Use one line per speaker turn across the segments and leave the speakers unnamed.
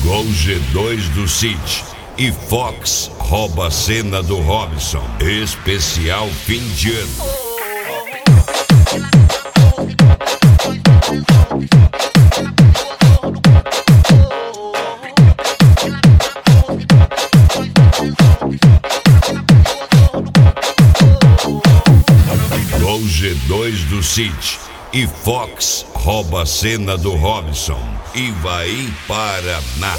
Gol G2 do City e Fox rouba a cena do Robson. Especial fim de ano. Gol G2 do City e Fox rouba a cena do Robson. Ivaí, Paraná.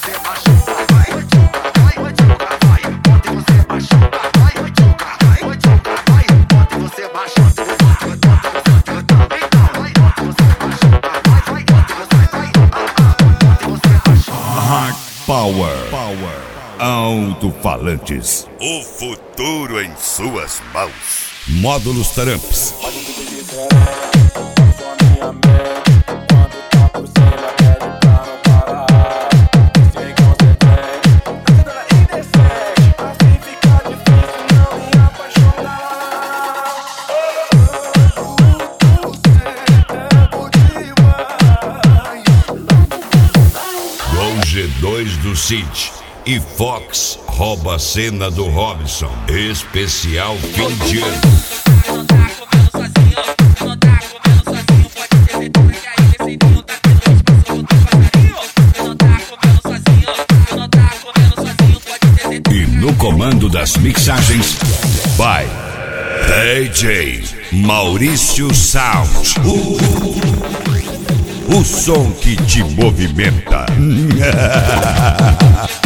Hard Power. Alto-falantes.
O futuro em suas mãos.
Módulos Taramps. Gol G2 do City e Fox rouba a cena do Robson. Especial fim de ano. E no comando das mixagens, vai DJ Maurício Sound. O som que te movimenta.